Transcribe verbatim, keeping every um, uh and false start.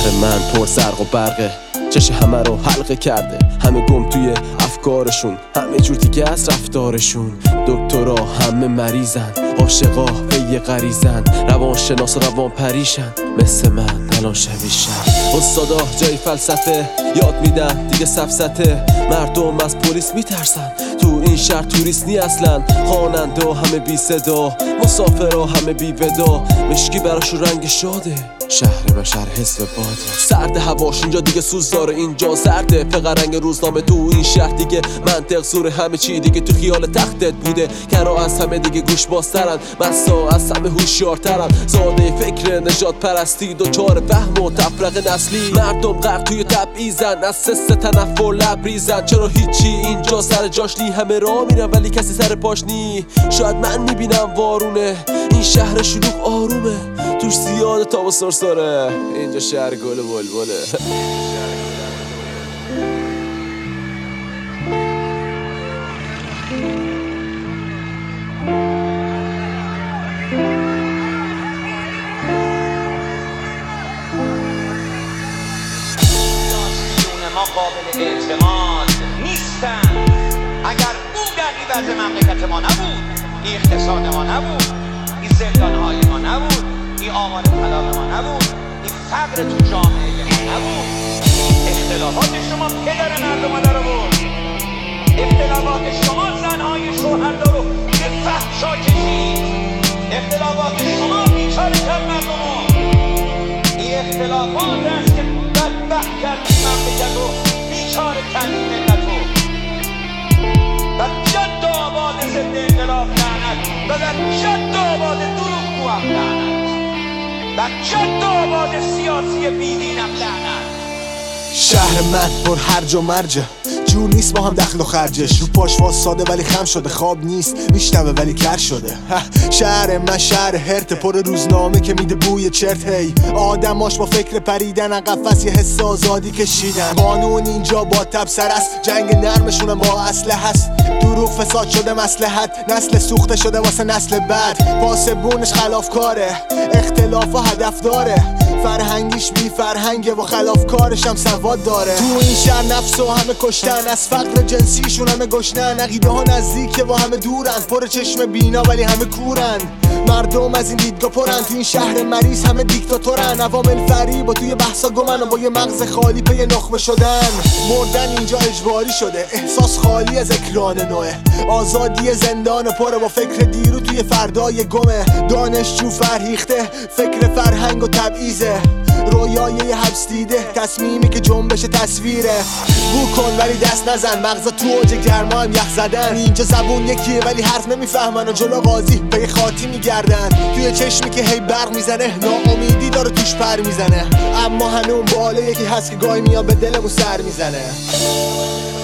شهر من پر زرق و برقه، چش همه رو حلقه کرده، همه گم توی افکارشون، همه جور دیگه از رفتارشون. دکترا همه مریضن، عاشقا پی غریزن، روانشناس و روان پریشن، مثل من الان شبیشن. استادا جای فلسفه یاد میدن دیگه سفسته، مردم از پلیس میترسن، تو این شهر توریست نی اصلا. خواننده همه بی صدا، مسافرها همه بی ودا، مشکی براشون رنگ شاده. شهر من شهر حس باده، سرد هواش اینجا دیگه سوز داره، اینجا زرده فقط رنگ روزنامه. تو این شهر دیگه منطق زوره، همه چی دیگه تو خیال تختت بوده. کرا از همه دیگه گوش بازترن، مسا از همه هوشیارترن، زاده فکر نجات پرستی، دوچار فهم و تفرقه نسلی. مردم غرق توی تبعیضن، از سس تنفر لبریزن. چرا هیچی اینجا سر جاش نی، همه راه میرن ولی کسی سر پاش نی. شاید من میبینم وارونه، این شهر شلوغ آرومه، توش زیاده تاب و سرسره، اینجا شهر گل و بلبله. ما قابل اعتماد نیستن. اگر او در عوض مملکت ما نبود، این اقتصاد ما نبود، این زندانهای ما نبود، این آمار طلاق ما نبود، این فقر تو جامعه ما نبود، اختلافات شما پدر مردم رو در آورد، اختلافات شما زنهای شوهردار رو به فحشا کشید، اختلافات شما بیچاره کرد مردم رو. این اختلافات است که بدبخت کرد مملکت رو، بیچاره کرد ملت رو. و جد و آباد ضد انقلاب لعنت، و در جد و آباد دروغگو هم لعنت، و جد و آباد سیاسی بیدینم لعنت. شهر من پر هرج و مرجه، جور نیست با هم دخل و خرجش، رو پاش واساده ولی خم شده، خواب نیست میشنوه ولی کر شده. شهر من شهر هرته، پر روزنامه که میده بوی چرت. هی آدماش با فکر پریدن قفس یه حس آزادی کشیدن. قانون اینجا با تبصر است، جنگ نرمشونم با اسلحه هست. دروغ فساد شده مصلحت، نسل سوخته شده واسه نسل بعد. پاسبونش خلافکاره، اختلاف و هدف داره، فرهنگیش بی فرهنگه و خلافکارش هم سواد داره. تو این شهر نفس و همه کشتن، از فقر جنسیشون همه گشنن. عقیده ها نزدیکه و همه دورن، پر چشم بینا ولی همه کورن. مردم از این دیدگاه پرن، تو این شهر مریض همه دیکتاتورن. عوامل فریب و توی بحثا گمن و با یه مغز خالی پی نخبه شدن. مردن اینجا اجباری شده، احساس خالی از اکران نوعه. آزادی زندان پره با فکر دیرو توی فردای گمه. دانشجو فرهیخته، فکر فرهنگ و تبعیضه، رویای یه حبس دیده، تصمیمی که جنبش تصویره. بو کن ولی دست نزن، مغزا تو اوج گرما هم یخ زدن. اینجا زبون یکیه ولی حرف نمیفهمن و جلو قاضی به خاطی میگردن. توی چشمی که هی برق میزنه، ناامیدی داره توش پر میزنه. اما هنوز بالا یکی هست که گاهی میاد به دلمون سر میزنه.